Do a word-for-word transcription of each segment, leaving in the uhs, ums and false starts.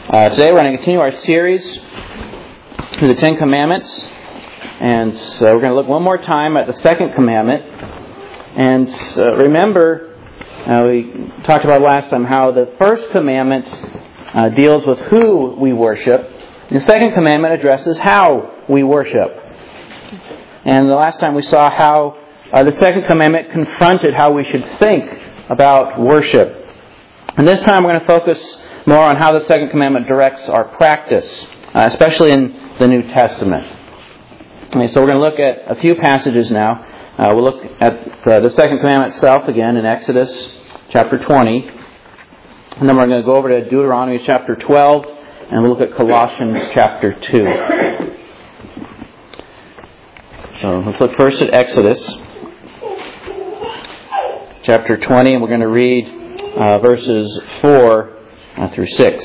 Uh, today we're going to continue our series through the Ten Commandments, and uh, we're going to look one more time at the second commandment. And uh, remember, uh, we talked about last time how the first commandment uh, deals with who we worship. The second commandment addresses how we worship. And the last time we saw how uh, the second commandment confronted how we should think about worship. And this time we're going to focus more on how the second commandment directs our practice, uh, especially in the New Testament. Okay, so we're going to look at a few passages now. Uh, we'll look at uh, the second commandment itself again in Exodus chapter twenty. And then we're going to go over to Deuteronomy chapter twelve, and we'll look at Colossians chapter two. So let's look first at Exodus chapter twenty, and we're going to read uh, verses four uh, through six.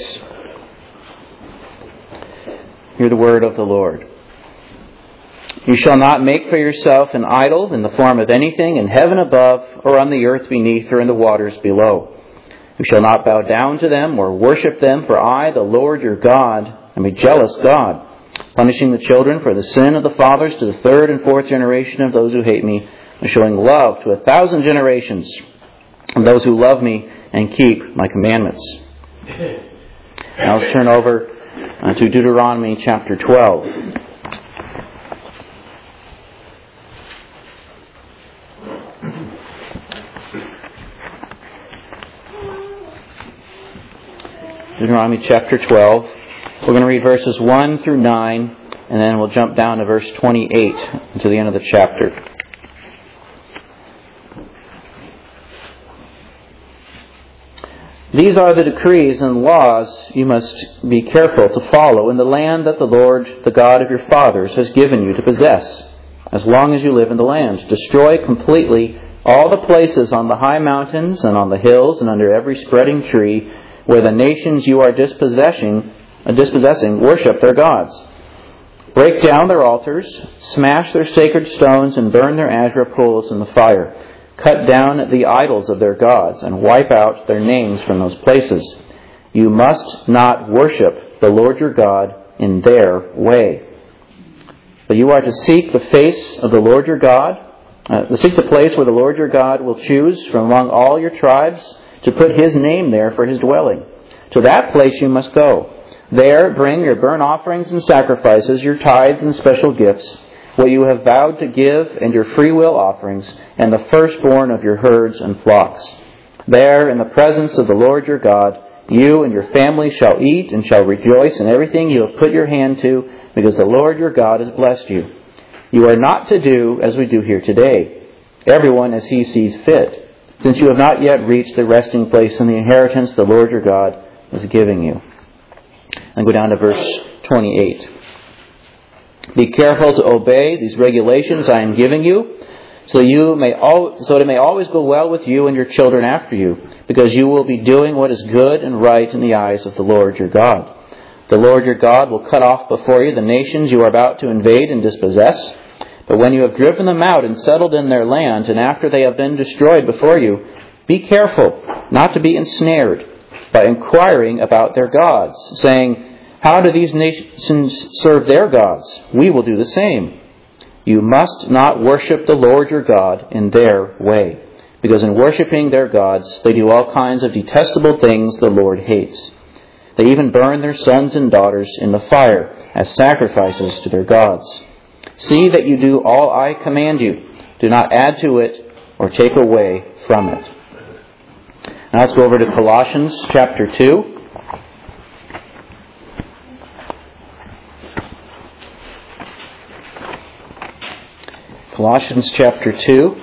Hear the word of the Lord. You shall not make for yourself an idol in the form of anything in heaven above, or on the earth beneath, or in the waters below. You shall not bow down to them or worship them, for I, the Lord your God, am a jealous God, punishing the children for the sin of the fathers to the third and fourth generation of those who hate me, and showing love to a thousand generations of those who love me and keep my commandments. Now let's turn over uh, to Deuteronomy chapter twelve. Deuteronomy chapter twelve. We're going to read verses one through nine, and then we'll jump down to verse twenty-eight to the end of the chapter. These are the decrees and laws you must be careful to follow in the land that the Lord, the God of your fathers, has given you to possess, as long as you live in the land. Destroy completely all the places on the high mountains and on the hills and under every spreading tree where the nations you are dispossessing, uh, dispossessing worship their gods. Break down their altars, smash their sacred stones, and burn their Asherah poles in the fire. Cut down the idols of their gods and wipe out their names from those places. You must not worship the Lord your God in their way. But you are to seek the face of the Lord your God, uh, to seek the place where the Lord your God will choose from among all your tribes to put His name there for His dwelling. To that place you must go. There bring your burnt offerings and sacrifices, your tithes and special gifts, what you have vowed to give, and your freewill offerings, and the firstborn of your herds and flocks. There, in the presence of the Lord your God, you and your family shall eat and shall rejoice in everything you have put your hand to, because the Lord your God has blessed you. You are not to do as we do here today, everyone as he sees fit, since you have not yet reached the resting place and the inheritance the Lord your God is giving you. And go down to verse twenty-eight. Be careful to obey these regulations I am giving you, so you may al- so it may always go well with you and your children after you, because you will be doing what is good and right in the eyes of the Lord your God. The Lord your God will cut off before you the nations you are about to invade and dispossess. But when you have driven them out and settled in their land, and after they have been destroyed before you, be careful not to be ensnared by inquiring about their gods, saying, how do these nations serve their gods? We will do the same. You must not worship the Lord your God in their way, because in worshiping their gods, they do all kinds of detestable things the Lord hates. They even burn their sons and daughters in the fire as sacrifices to their gods. See that you do all I command you. Do not add to it or take away from it. Now let's go over to Colossians chapter two. Colossians chapter two.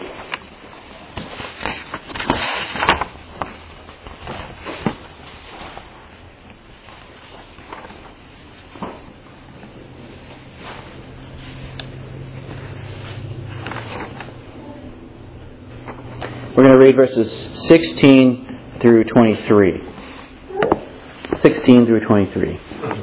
We're going to read verses sixteen through twenty-three. sixteen through twenty-three.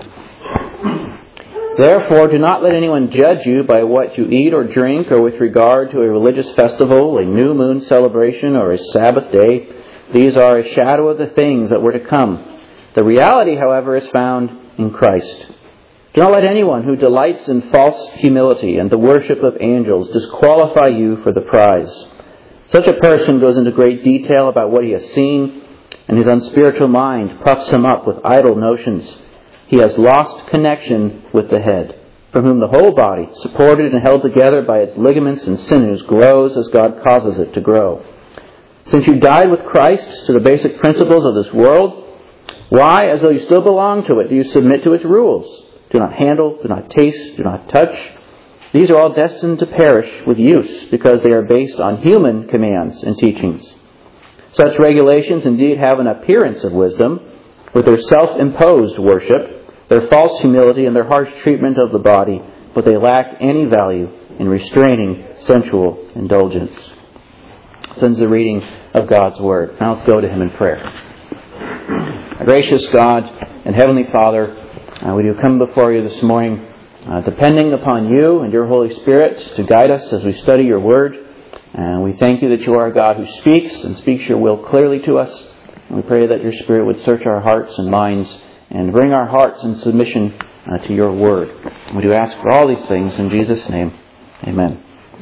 Therefore, do not let anyone judge you by what you eat or drink, or with regard to a religious festival, a new moon celebration, or a Sabbath day. These are a shadow of the things that were to come. The reality, however, is found in Christ. Do not let anyone who delights in false humility and the worship of angels disqualify you for the prize. Such a person goes into great detail about what he has seen, and his unspiritual mind puffs him up with idle notions. He has lost connection with the head, from whom the whole body, supported and held together by its ligaments and sinews, grows as God causes it to grow. Since you died with Christ to the basic principles of this world, why, as though you still belong to it, do you submit to its rules? Do not handle, do not taste, do not touch. These are all destined to perish with use because they are based on human commands and teachings. Such regulations indeed have an appearance of wisdom, with their self-imposed worship, their false humility, and their harsh treatment of the body, but they lack any value in restraining sensual indulgence. This ends the reading of God's Word. Now let's go to Him in prayer. Our gracious God and Heavenly Father, uh, we do come before you this morning uh, depending upon you and your Holy Spirit to guide us as we study your Word. And we thank you that you are a God who speaks and speaks your will clearly to us. And we pray that your Spirit would search our hearts and minds and bring our hearts in submission uh, to your Word. And we do ask for all these things in Jesus' name. Amen.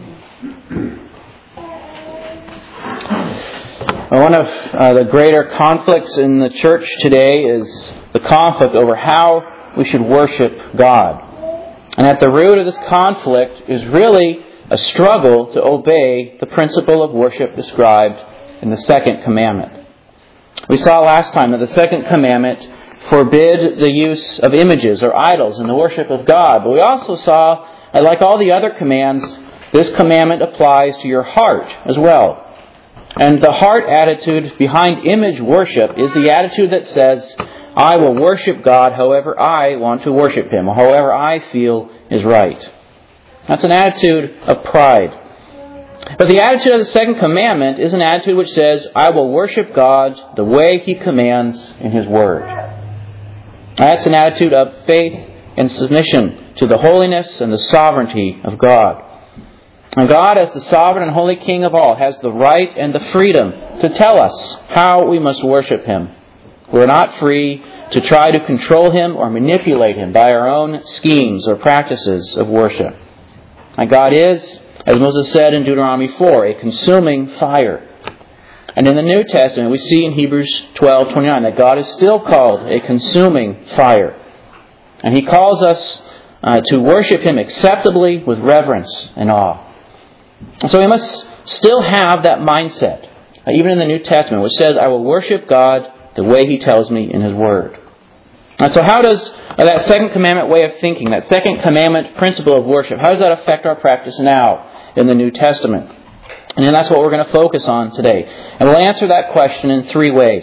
One of uh, the greater conflicts in the church today is the conflict over how we should worship God. And at the root of this conflict is really a struggle to obey the principle of worship described in the second commandment. We saw last time that the second commandment forbid the use of images or idols in the worship of God. But we also saw that, like all the other commands, this commandment applies to your heart as well. And the heart attitude behind image worship is the attitude that says, I will worship God however I want to worship Him, or however I feel is right. That's an attitude of pride. But the attitude of the second commandment is an attitude which says, I will worship God the way He commands in His Word. That's an attitude of faith and submission to the holiness and the sovereignty of God. And God, as the sovereign and holy King of all, has the right and the freedom to tell us how we must worship Him. We're not free to try to control Him or manipulate Him by our own schemes or practices of worship. And God is, as Moses said in Deuteronomy four, a consuming fire. And in the New Testament, we see in Hebrews twelve twenty-nine that God is still called a consuming fire. And He calls us uh, to worship Him acceptably with reverence and awe. And so we must still have that mindset, uh, even in the New Testament, which says, I will worship God the way He tells me in His Word. And so how does uh, that second commandment way of thinking, that second commandment principle of worship, how does that affect our practice now in the New Testament? And then that's what we're going to focus on today. And we'll answer that question in three ways.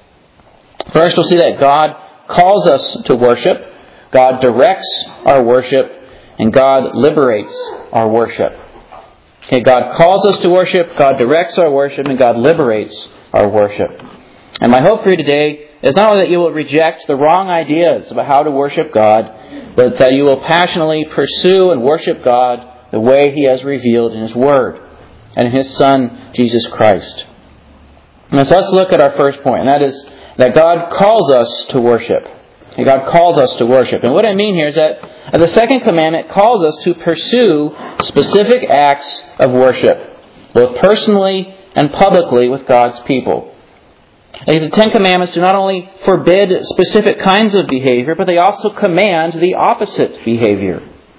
First, we'll see that God calls us to worship, God directs our worship, and God liberates our worship. Okay, God calls us to worship, God directs our worship, and God liberates our worship. And my hope for you today is not only that you will reject the wrong ideas about how to worship God, but that you will passionately pursue and worship God the way He has revealed in His Word and in His Son, Jesus Christ. And so let's look at our first point, and that is that God calls us to worship. And God calls us to worship. And what I mean here is that the second commandment calls us to pursue specific acts of worship, both personally and publicly with God's people. The Ten Commandments do not only forbid specific kinds of behavior, but they also command the opposite behavior.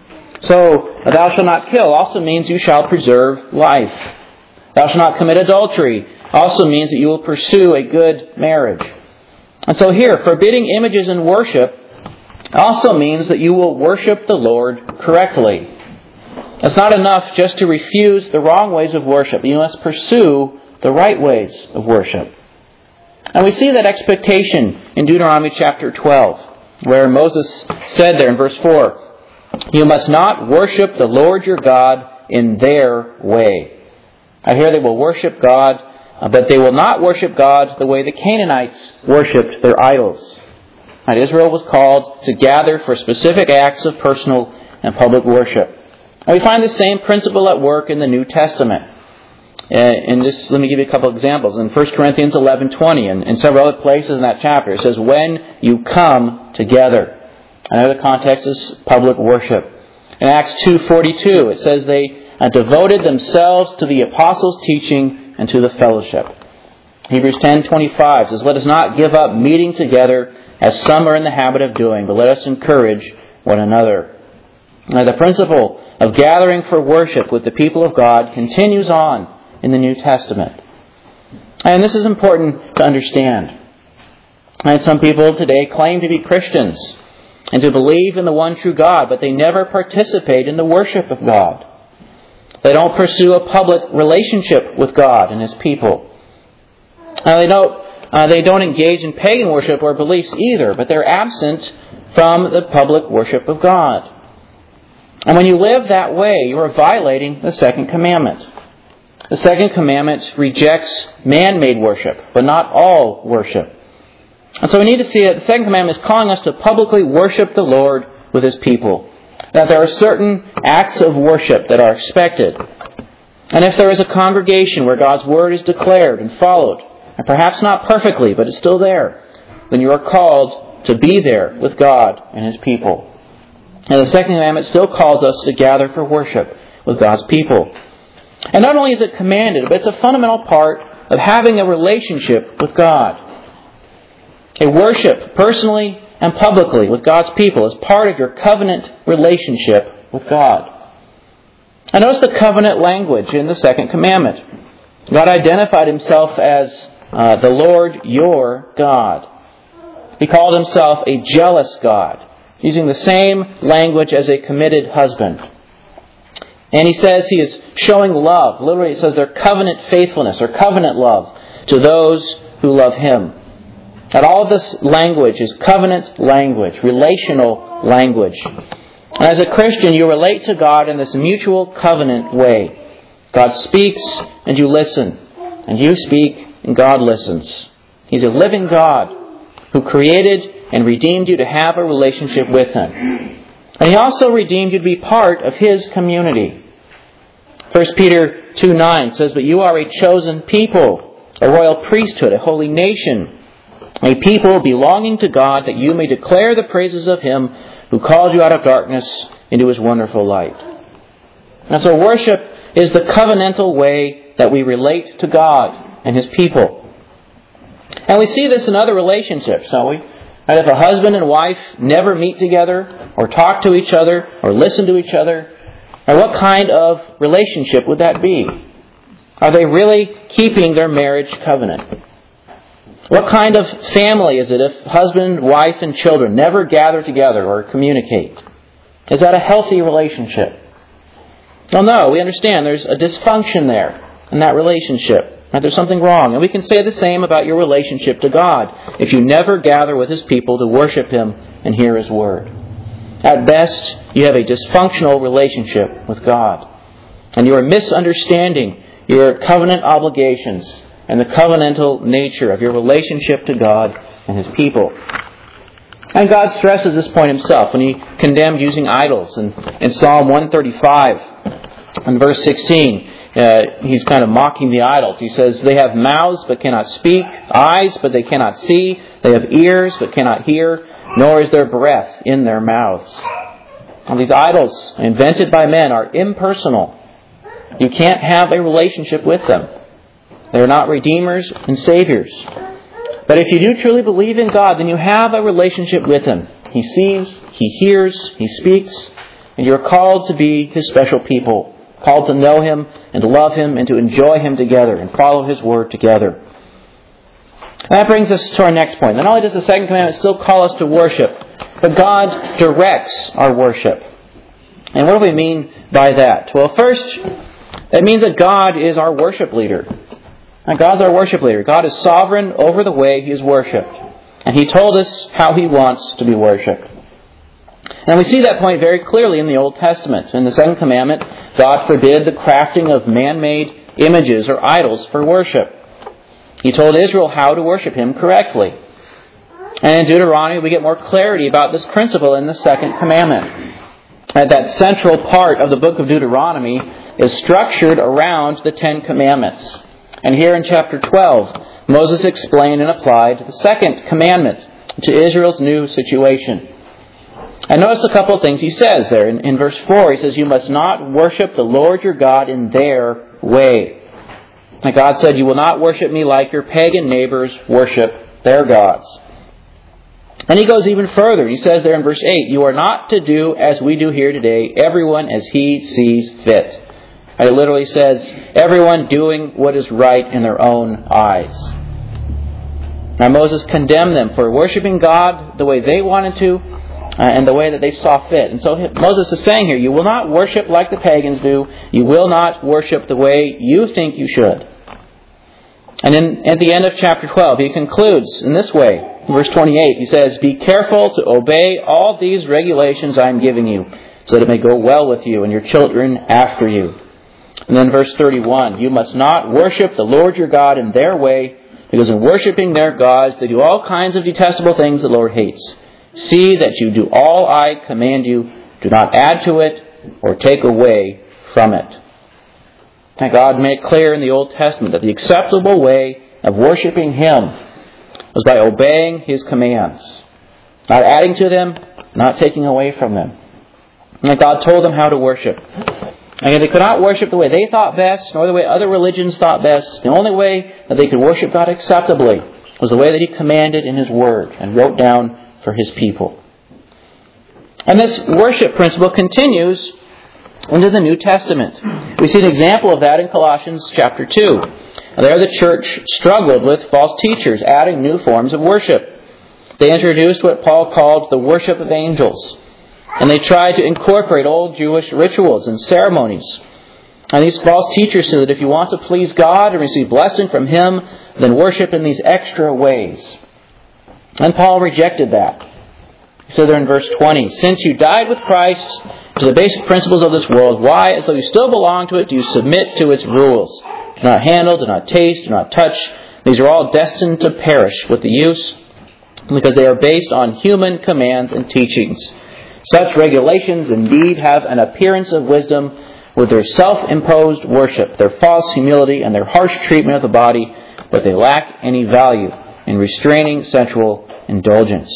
So, thou shalt not kill also means you shall preserve life. Thou shalt not commit adultery also means that you will pursue a good marriage. And so here, forbidding images in worship also means that you will worship the Lord correctly. It's not enough just to refuse the wrong ways of worship. You must pursue the right ways of worship. And we see that expectation in Deuteronomy chapter twelve, where Moses said there in verse four, you must not worship the Lord your God in their way. I hear they will worship God, but they will not worship God the way the Canaanites worshipped their idols. And Israel was called to gather for specific acts of personal and public worship. And we find the same principle at work in the New Testament. Uh, and just let me give you a couple of examples. In First Corinthians eleven twenty and, and several other places in that chapter, it says, when you come together. Another context is public worship. In Acts two forty-two, it says they uh, devoted themselves to the apostles' teaching and to the fellowship. Hebrews ten twenty-five says, let us not give up meeting together as some are in the habit of doing, but let us encourage one another. Now, the principle of gathering for worship with the people of God continues on in the New Testament. And this is important to understand. And some people today claim to be Christians and to believe in the one true God, but they never participate in the worship of God. They don't pursue a public relationship with God and His people. Now, they don't, uh, they don't engage in pagan worship or beliefs either, but they're absent from the public worship of God. And when you live that way, you are violating the second commandment. The second commandment rejects man-made worship, but not all worship. And so we need to see that the second commandment is calling us to publicly worship the Lord with His people. That there are certain acts of worship that are expected. And if there is a congregation where God's Word is declared and followed, and perhaps not perfectly, but it's still there, then you are called to be there with God and His people. And the second commandment still calls us to gather for worship with God's people. And not only is it commanded, but it's a fundamental part of having a relationship with God. A worship personally and publicly with God's people is part of your covenant relationship with God. And notice the covenant language in the second commandment. God identified Himself as uh, the Lord your God. He called Himself a jealous God, using the same language as a committed husband. And He says He is showing love. Literally it says their covenant faithfulness or covenant love to those who love Him. And all of this language is covenant language, relational language. And as a Christian, you relate to God in this mutual covenant way. God speaks and you listen. And you speak and God listens. He's a living God who created and redeemed you to have a relationship with Him. And He also redeemed you to be part of His community. First Peter two nine says, but you are a chosen people, a royal priesthood, a holy nation, a people belonging to God, that you may declare the praises of Him who called you out of darkness into His wonderful light. And so worship is the covenantal way that we relate to God and His people. And we see this in other relationships, don't we? And if a husband and wife never meet together, or talk to each other, or listen to each other, or what kind of relationship would that be? Are they really keeping their marriage covenant? What kind of family is it if husband, wife, and children never gather together or communicate? Is that a healthy relationship? Well, no, we understand there's a dysfunction there in that relationship. Right? There's something wrong. And we can say the same about your relationship to God if you never gather with His people to worship Him and hear His Word. At best, you have a dysfunctional relationship with God. And you are misunderstanding your covenant obligations and the covenantal nature of your relationship to God and His people. And God stresses this point Himself when He condemned using idols. In, in Psalm one thirty-five, in verse sixteen, uh, He's kind of mocking the idols. He says, they have mouths but cannot speak, eyes but they cannot see, they have ears but cannot hear, nor is there breath in their mouths. Now, these idols invented by men are impersonal. You can't have a relationship with them. They're not redeemers and saviors. But if you do truly believe in God, then you have a relationship with Him. He sees, He hears, He speaks, and you're called to be His special people, called to know Him and to love Him and to enjoy Him together and follow His Word together. And that brings us to our next point. Not only does the second commandment still call us to worship, but God directs our worship. And what do we mean by that? Well, first, it means that God is our worship leader. And God's our worship leader. God is sovereign over the way He is worshipped. And He told us how He wants to be worshipped. And we see that point very clearly in the Old Testament. In the second commandment, God forbid the crafting of man-made images or idols for worship. He told Israel how to worship Him correctly. And in Deuteronomy, we get more clarity about this principle in the second commandment. At that central part of the book of Deuteronomy, is structured around the Ten Commandments. And here in chapter twelve, Moses explained and applied the second commandment to Israel's new situation. And notice a couple of things he says there. In, in verse four, he says, "You must not worship the Lord your God in their way." And God said, "You will not worship me like your pagan neighbors worship their gods." And he goes even further. He says there in verse eight, "You are not to do as we do here today, everyone as he sees fit." It literally says, everyone doing what is right in their own eyes. Now Moses condemned them for worshiping God the way they wanted to, uh, and the way that they saw fit. And so Moses is saying here, you will not worship like the pagans do. You will not worship the way you think you should. And then at the end of chapter twelve, he concludes in this way. In verse twenty-eight, he says, "Be careful to obey all these regulations I am giving you, so that it may go well with you and your children after you." And then verse thirty-one, "You must not worship the Lord your God in their way, because in worshiping their gods they do all kinds of detestable things the Lord hates. See that you do all I command you. Do not add to it or take away from it." And God made clear in the Old Testament that the acceptable way of worshiping Him was by obeying His commands, not adding to them, not taking away from them. And God told them how to worship. And they could not worship the way they thought best, nor the way other religions thought best. The only way that they could worship God acceptably was the way that He commanded in His Word and wrote down for His people. And this worship principle continues into the New Testament. We see an example of that in Colossians chapter two. There the church struggled with false teachers adding new forms of worship. They introduced what Paul called the worship of angels. And they tried to incorporate old Jewish rituals and ceremonies. And these false teachers said that if you want to please God and receive blessing from Him, then worship in these extra ways. And Paul rejected that. He said there in verse twenty, "Since you died with Christ to the basic principles of this world, why, as though you still belong to it, do you submit to its rules? Do not handle, do not taste, do not touch. These are all destined to perish with the use, because they are based on human commands and teachings. Such regulations indeed have an appearance of wisdom with their self-imposed worship, their false humility, and their harsh treatment of the body, but they lack any value in restraining sensual indulgence."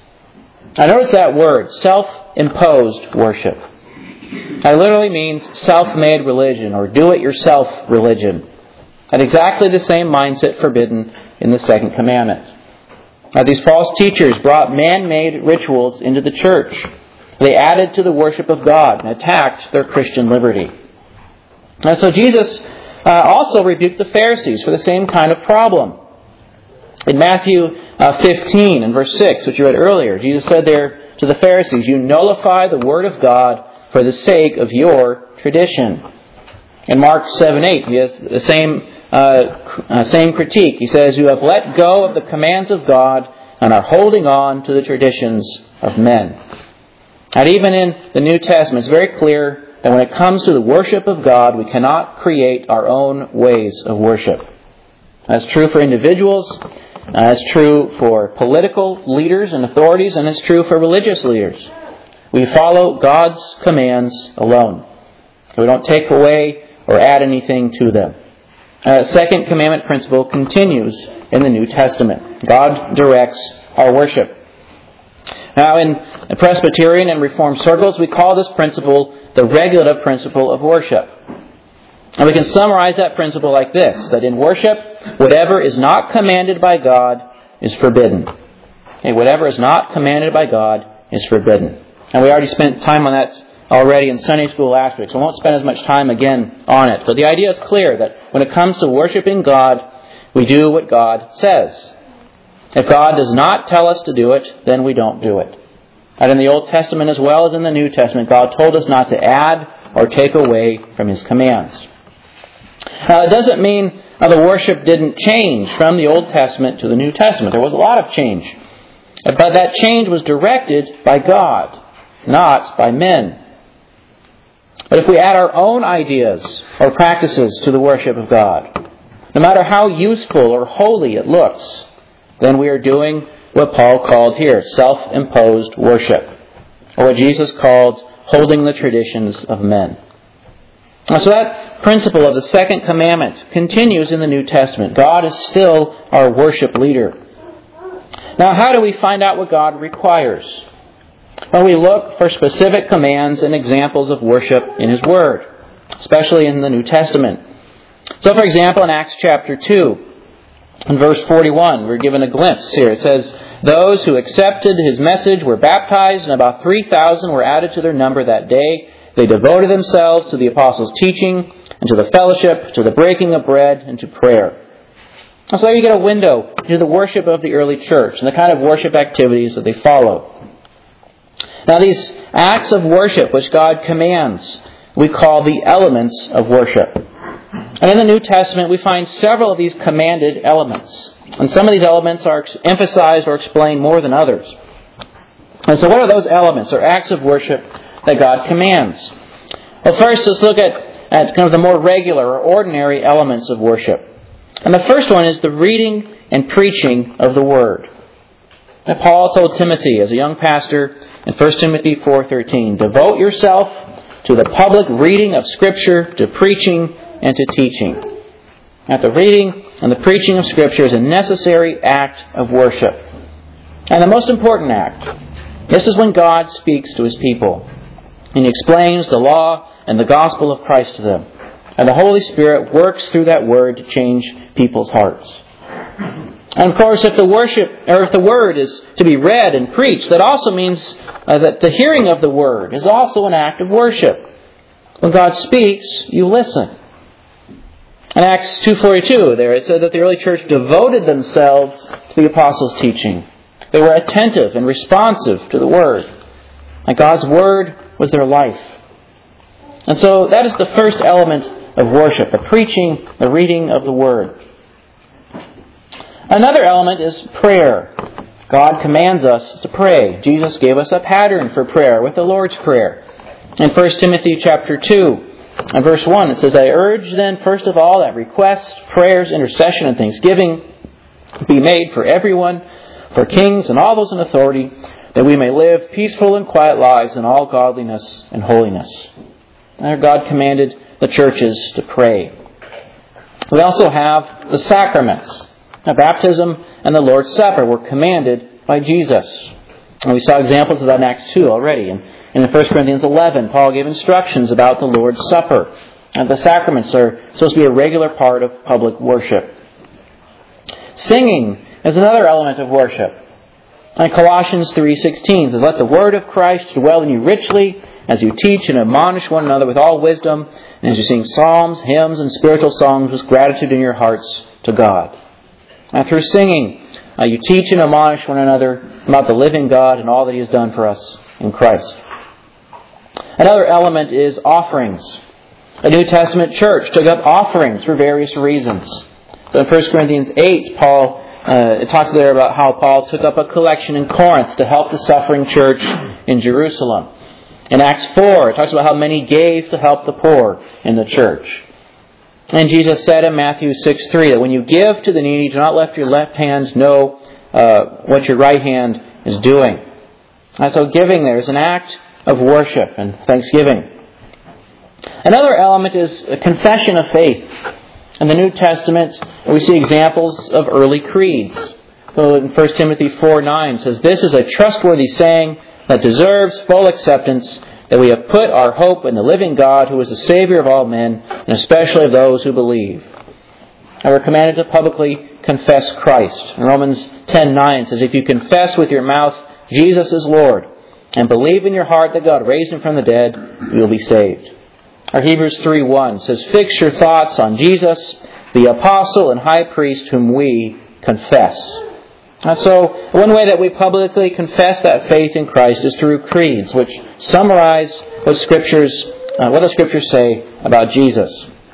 Now notice that word, self-imposed worship. That literally means self-made religion or do-it-yourself religion. And exactly the same mindset forbidden in the second commandment. Now these false teachers brought man-made rituals into the church. They added to the worship of God and attacked their Christian liberty. And so Jesus uh, also rebuked the Pharisees for the same kind of problem. In Matthew uh, fifteen and verse six, which you read earlier, Jesus said there to the Pharisees, "You nullify the word of God for the sake of your tradition." In Mark seven eight, he has the same, uh, uh, same critique. He says, "You have let go of the commands of God and are holding on to the traditions of men." And even in the New Testament, it's very clear that when it comes to the worship of God, we cannot create our own ways of worship. That's true for individuals, that's true for political leaders and authorities, and it's true for religious leaders. We follow God's commands alone. We don't take away or add anything to them. Uh, second commandment principle continues in the New Testament. God directs our worship. Now, in Presbyterian and Reformed circles, we call this principle the regulative principle of worship. And we can summarize that principle like this, that in worship, whatever is not commanded by God is forbidden. Okay, whatever is not commanded by God is forbidden. And we already spent time on that already in Sunday school last week, so I won't spend as much time again on it. But the idea is clear that when it comes to worshiping God, we do what God says. If God does not tell us to do it, then we don't do it. And in the Old Testament as well as in the New Testament, God told us not to add or take away from His commands. Now, it doesn't mean uh, the worship didn't change from the Old Testament to the New Testament. There was a lot of change. But that change was directed by God, not by men. But if we add our own ideas or practices to the worship of God, no matter how useful or holy it looks, then we are doing what Paul called here self-imposed worship, or what Jesus called holding the traditions of men. And so that principle of the second commandment continues in the New Testament. God is still our worship leader. Now, how do we find out what God requires? Well, we look for specific commands and examples of worship in His Word, especially in the New Testament. So, for example, in Acts chapter two, in verse forty-one, we're given a glimpse here. It says, "Those who accepted His message were baptized, and about three thousand were added to their number that day. They devoted themselves to the apostles' teaching, and to the fellowship, to the breaking of bread, and to prayer." And so there you get a window into the worship of the early church and the kind of worship activities that they follow. Now, these acts of worship which God commands, we call the elements of worship. And in the New Testament, we find several of these commanded elements. And some of these elements are emphasized or explained more than others. And so what are those elements or acts of worship that God commands? Well, first, let's look at, at kind of the more regular or ordinary elements of worship. And the first one is the reading and preaching of the Word. Now, Paul told Timothy as a young pastor in First Timothy four thirteen, "Devote yourself to the public reading of Scripture, to preaching, and to teaching." Now, the reading and the preaching of Scripture is a necessary act of worship. And the most important act, this is when God speaks to His people. And He explains the law and the gospel of Christ to them. And the Holy Spirit works through that Word to change people's hearts. And of course, if the worship, or if the Word is to be read and preached, that also means uh, that the hearing of the Word is also an act of worship. When God speaks, you listen. In Acts two forty-two, there it said that the early church devoted themselves to the apostles' teaching. They were attentive and responsive to the Word. And God's Word was their life. And so that is the first element of worship, the preaching, the reading of the Word. Another element is prayer. God commands us to pray. Jesus gave us a pattern for prayer with the Lord's Prayer. In First Timothy chapter two, and verse one, it says, "I urge then, first of all, that requests, prayers, intercession, and thanksgiving be made for everyone, for kings and all those in authority, that we may live peaceful and quiet lives in all godliness and holiness." And God commanded the churches to pray. We also have the sacraments. Now, baptism and the Lord's Supper were commanded by Jesus. And we saw examples of that in Acts two already. And in First Corinthians eleven, Paul gave instructions about the Lord's Supper. And the sacraments are supposed to be a regular part of public worship. Singing is another element of worship. And Colossians three sixteen says, "Let the word of Christ dwell in you richly, as you teach and admonish one another with all wisdom, and as you sing psalms, hymns, and spiritual songs with gratitude in your hearts to God." And through singing, uh, you teach and admonish one another about the living God and all that He has done for us in Christ. Another element is offerings. The New Testament church took up offerings for various reasons. So in First Corinthians eight, Paul uh, it talks there about how Paul took up a collection in Corinth to help the suffering church in Jerusalem. In Acts four, it talks about how many gave to help the poor in the church. And Jesus said in Matthew six three that when you give to the needy, do not let your left hand know uh, what your right hand is doing. And so giving there is an act of worship and thanksgiving. Another element is a confession of faith. In the New Testament, we see examples of early creeds. So in First Timothy four nine says, "This is a trustworthy saying that deserves full acceptance, that we have put our hope in the living God, who is the Savior of all men, and especially of those who believe." And we're commanded to publicly confess Christ. In Romans ten nine says, "If you confess with your mouth Jesus is Lord, and believe in your heart that God raised Him from the dead, you will be saved." Or Hebrews three one says, "Fix your thoughts on Jesus, the apostle and high priest whom we confess." And so, one way that we publicly confess that faith in Christ is through creeds, which summarize what Scriptures, uh, what the Scriptures say about Jesus.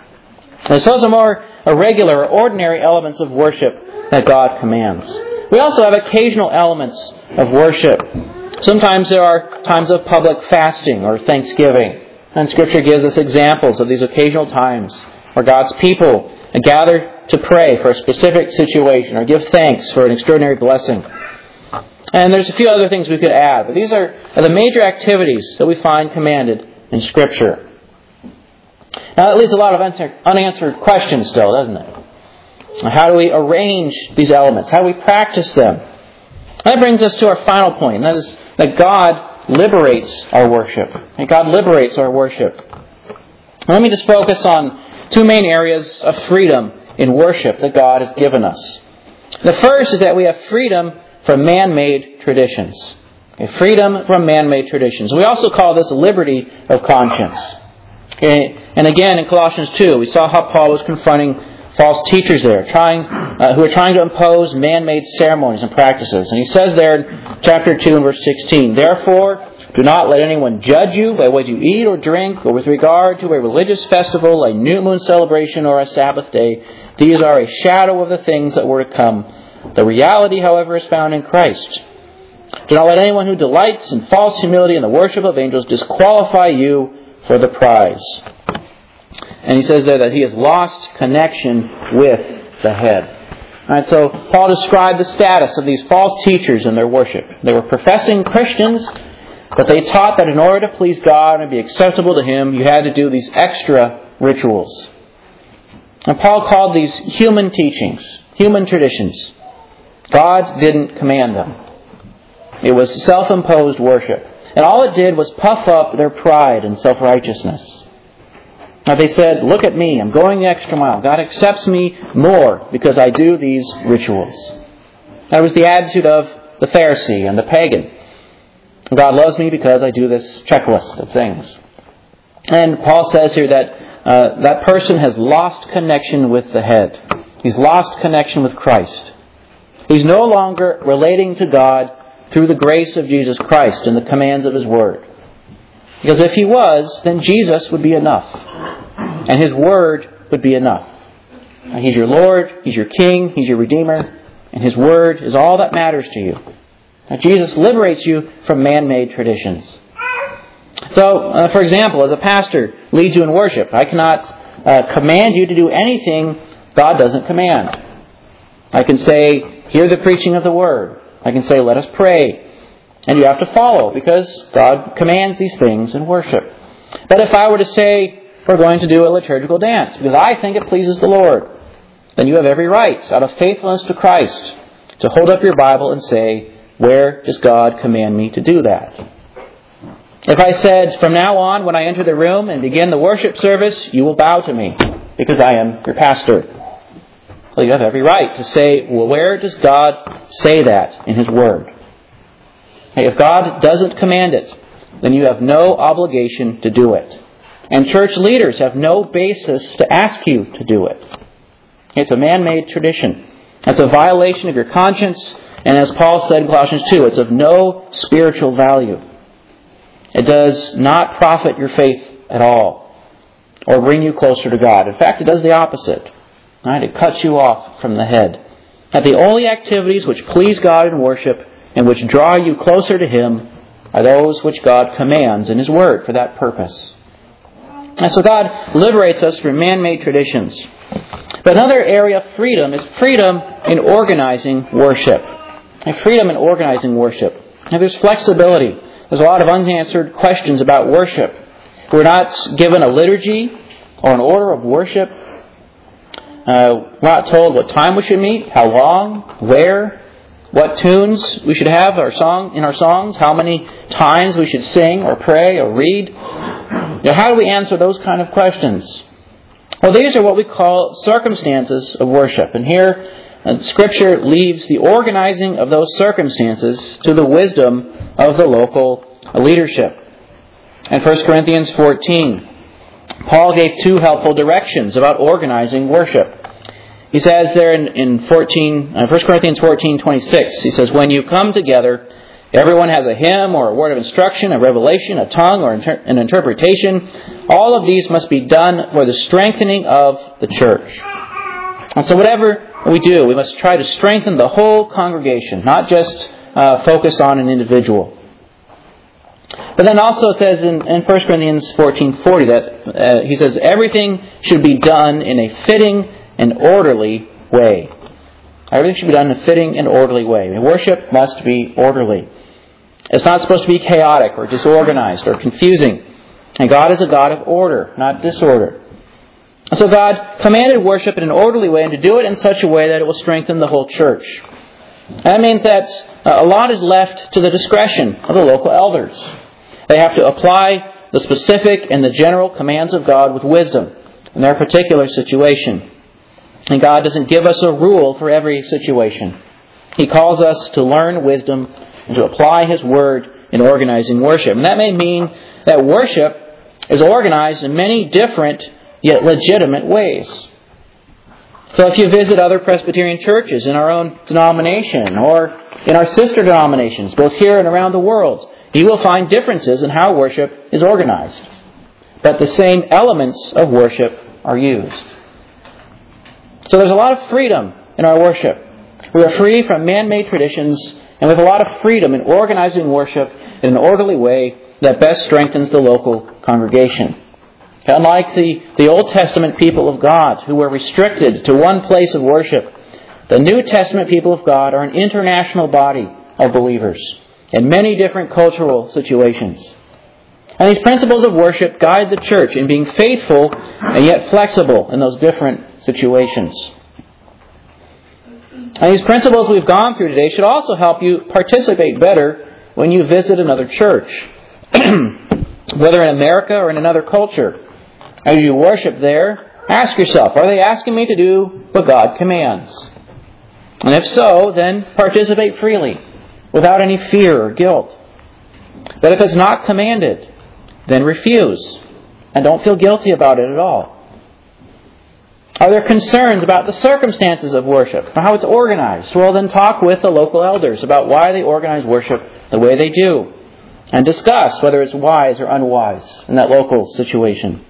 And so those are more irregular, ordinary elements of worship that God commands. We also have occasional elements of worship. Sometimes there are times of public fasting or thanksgiving. And Scripture gives us examples of these occasional times where God's people gather to pray for a specific situation or give thanks for an extraordinary blessing. And there's a few other things we could add, but these are, are the major activities that we find commanded in Scripture. Now that leaves a lot of unanswered questions still, doesn't it? How do we arrange these elements? How do we practice them? That brings us to our final point, and that is that God liberates our worship. And God liberates our worship. Let me just focus on two main areas of freedom in worship that God has given us. The first is that we have freedom from man-made traditions. Okay, freedom from man-made traditions. We also call this liberty of conscience. Okay, and again, in Colossians two, we saw how Paul was confronting false teachers there, trying uh, who are trying to impose man-made ceremonies and practices. And he says there in chapter two and verse sixteen, "Therefore, do not let anyone judge you by what you eat or drink, or with regard to a religious festival, a new moon celebration, or a Sabbath day. These are a shadow of the things that were to come. The reality, however, is found in Christ. Do not let anyone who delights in false humility and the worship of angels disqualify you for the prize." And he says there that he has lost connection with the head. All right, so Paul described the status of these false teachers in their worship. They were professing Christians, but they taught that in order to please God and be acceptable to Him, you had to do these extra rituals. And Paul called these human teachings, human traditions. God didn't command them. It was self-imposed worship. And all it did was puff up their pride and self-righteousness. Now they said, "Look at me, I'm going the extra mile. God accepts me more because I do these rituals." That was the attitude of the Pharisee and the pagan. God loves me because I do this checklist of things. And Paul says here that uh, that person has lost connection with the head. He's lost connection with Christ. He's no longer relating to God through the grace of Jesus Christ and the commands of His Word. Because if he was, then Jesus would be enough. And His Word would be enough. He's your Lord, He's your King, He's your Redeemer, and His Word is all that matters to you. Now, Jesus liberates you from man-made traditions. So, uh, for example, as a pastor leads you in worship, I cannot uh, command you to do anything God doesn't command. I can say, "Hear the preaching of the Word." I can say, "Let us pray." And you have to follow, because God commands these things in worship. But if I were to say, "We're going to do a liturgical dance because I think it pleases the Lord," then you have every right, out of faithfulness to Christ, to hold up your Bible and say, "Where does God command me to do that?" If I said, "From now on, when I enter the room and begin the worship service, you will bow to me because I am your pastor," well, you have every right to say, "Well, where does God say that in His Word?" Hey, if God doesn't command it, then you have no obligation to do it. And church leaders have no basis to ask you to do it. It's a man-made tradition. It's a violation of your conscience, and as Paul said in Colossians two, it's of no spiritual value. It does not profit your faith at all, or bring you closer to God. In fact, it does the opposite. Right? It cuts you off from the head. That the only activities which please God in worship and which draw you closer to Him are those which God commands in His Word for that purpose. And so God liberates us from man-made traditions. But another area of freedom is freedom in organizing worship. And freedom in organizing worship. Now, there's flexibility. There's a lot of unanswered questions about worship. We're not given a liturgy or an order of worship. Uh, we're not told what time we should meet, how long, where, what tunes we should have our song in our songs, how many times we should sing or pray or read. Now, how do we answer those kind of questions? Well, these are what we call circumstances of worship. And here, uh, Scripture leaves the organizing of those circumstances to the wisdom of the local leadership. In First Corinthians fourteen, Paul gave two helpful directions about organizing worship. He says there in, in fourteen, uh, First Corinthians fourteen twenty-six, he says, "When you come together, everyone has a hymn or a word of instruction, a revelation, a tongue, or inter- an interpretation. All of these must be done for the strengthening of the church." And so whatever we do, we must try to strengthen the whole congregation, not just uh, focus on an individual. But then also it says in, in First Corinthians fourteen forty that uh, he says, "Everything should be done in a fitting and orderly way." Everything should be done in a fitting and orderly way. I mean, worship must be orderly. It's not supposed to be chaotic or disorganized or confusing. And God is a God of order, not disorder. So God commanded worship in an orderly way and to do it in such a way that it will strengthen the whole church. That means that a lot is left to the discretion of the local elders. They have to apply the specific and the general commands of God with wisdom in their particular situation. And God doesn't give us a rule for every situation. He calls us to learn wisdom and to apply His Word in organizing worship. And that may mean that worship is organized in many different yet legitimate ways. So if you visit other Presbyterian churches in our own denomination or in our sister denominations, both here and around the world, you will find differences in how worship is organized. But the same elements of worship are used. So there's a lot of freedom in our worship. We are free from man-made traditions, and we have a lot of freedom in organizing worship in an orderly way that best strengthens the local congregation. Unlike the, the Old Testament people of God, who were restricted to one place of worship, the New Testament people of God are an international body of believers in many different cultural situations. And these principles of worship guide the church in being faithful and yet flexible in those different situations. And these principles we've gone through today should also help you participate better when you visit another church, whether in America or in another culture. As you worship there, ask yourself, are they asking me to do what God commands? And if so, then participate freely, without any fear or guilt. But if it's not commanded, then refuse, and don't feel guilty about it at all. Are there concerns about the circumstances of worship, or how it's organized? Well, then talk with the local elders about why they organize worship the way they do, and discuss whether it's wise or unwise in that local situation.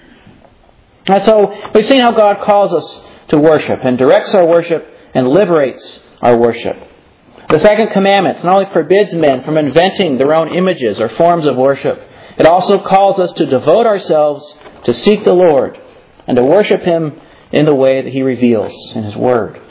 And so we've seen how God calls us to worship and directs our worship and liberates our worship. The second commandment not only forbids men from inventing their own images or forms of worship, it also calls us to devote ourselves to seek the Lord and to worship Him in the way that He reveals in His Word.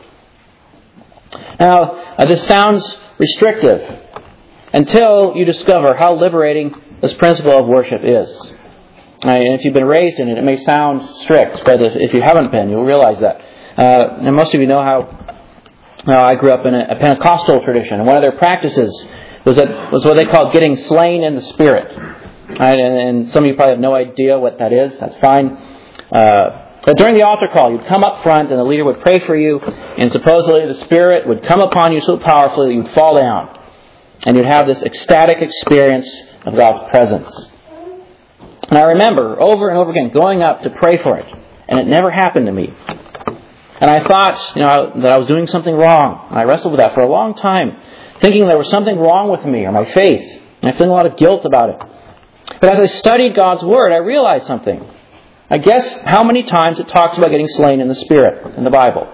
Now, uh, this sounds restrictive until you discover how liberating this principle of worship is. And if you've been raised in it, it may sound strict, but if you haven't been, you'll realize that. Uh, and most of you know how, how I grew up in a, a Pentecostal tradition, and one of their practices was that was what they called getting slain in the Spirit. Right? And, and some of you probably have no idea what that is. That's fine. Uh, but during the altar call, you'd come up front, and the leader would pray for you, and supposedly the Spirit would come upon you so powerfully that you'd fall down, and you'd have this ecstatic experience of God's presence. And I remember over and over again going up to pray for it, and it never happened to me. And I thought, you know, that I was doing something wrong. And I wrestled with that for a long time, thinking there was something wrong with me or my faith. And I felt a lot of guilt about it. But as I studied God's Word, I realized something. I guess how many times it talks about getting slain in the Spirit in the Bible?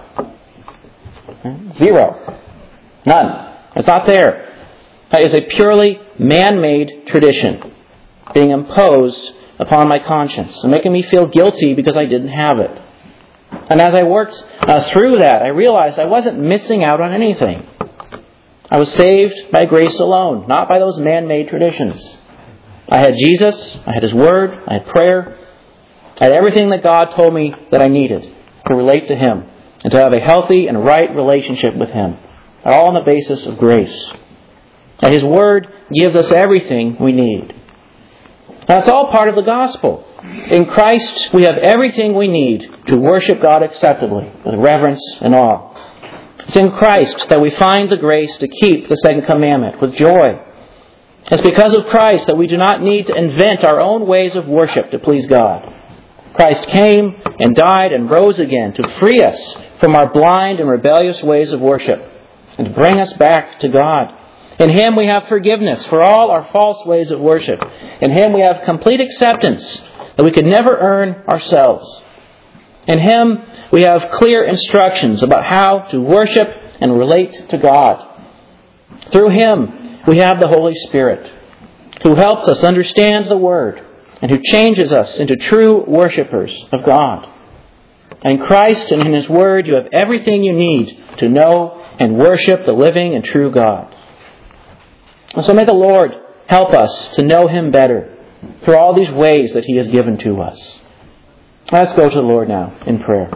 Zero. None. It's not there. It is a purely man-made tradition being imposed upon my conscience and making me feel guilty because I didn't have it. And as I worked uh, through that, I realized I wasn't missing out on anything. I was saved by grace alone, not by those man-made traditions. I had Jesus, I had His Word, I had prayer, I had everything that God told me that I needed to relate to Him and to have a healthy and right relationship with Him, all on the basis of grace. And His Word gives us everything we need. That's all part of the gospel. In Christ, we have everything we need to worship God acceptably, with reverence and awe. It's in Christ that we find the grace to keep the second commandment with joy. It's because of Christ that we do not need to invent our own ways of worship to please God. Christ came and died and rose again to free us from our blind and rebellious ways of worship and to bring us back to God. In Him we have forgiveness for all our false ways of worship. In Him we have complete acceptance that we could never earn ourselves. In Him we have clear instructions about how to worship and relate to God. Through Him we have the Holy Spirit, who helps us understand the Word and who changes us into true worshipers of God. In Christ and in His Word you have everything you need to know and worship the living and true God. And so may the Lord help us to know Him better through all these ways that He has given to us. Let's go to the Lord now in prayer.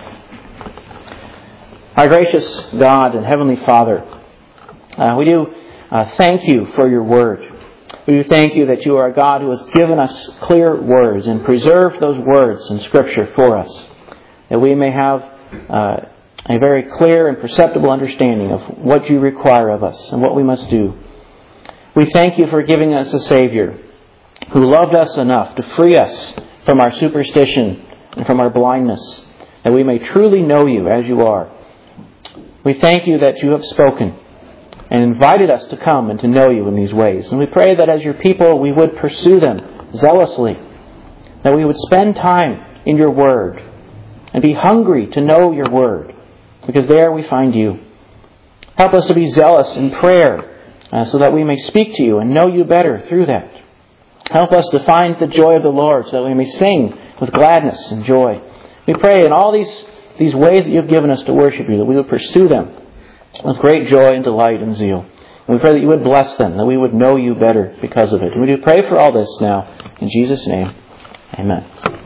Our gracious God and Heavenly Father, uh, we do uh, thank you for your word. We do thank you that you are a God who has given us clear words and preserved those words in Scripture for us, that we may have uh, a very clear and perceptible understanding of what you require of us and what we must do. We thank you for giving us a Savior who loved us enough to free us from our superstition and from our blindness, that we may truly know you as you are. We thank you that you have spoken and invited us to come and to know you in these ways. And we pray that as your people we would pursue them zealously, that we would spend time in your word and be hungry to know your word, because there we find you. Help us to be zealous in prayer uh, so that we may speak to you and know you better through that. Help us to find the joy of the Lord so that we may sing with gladness and joy. We pray in all these, these ways that you have given us to worship you, that we would pursue them with great joy and delight and zeal. And we pray that you would bless them, that we would know you better because of it. And we do pray for all this now. In Jesus' name, amen.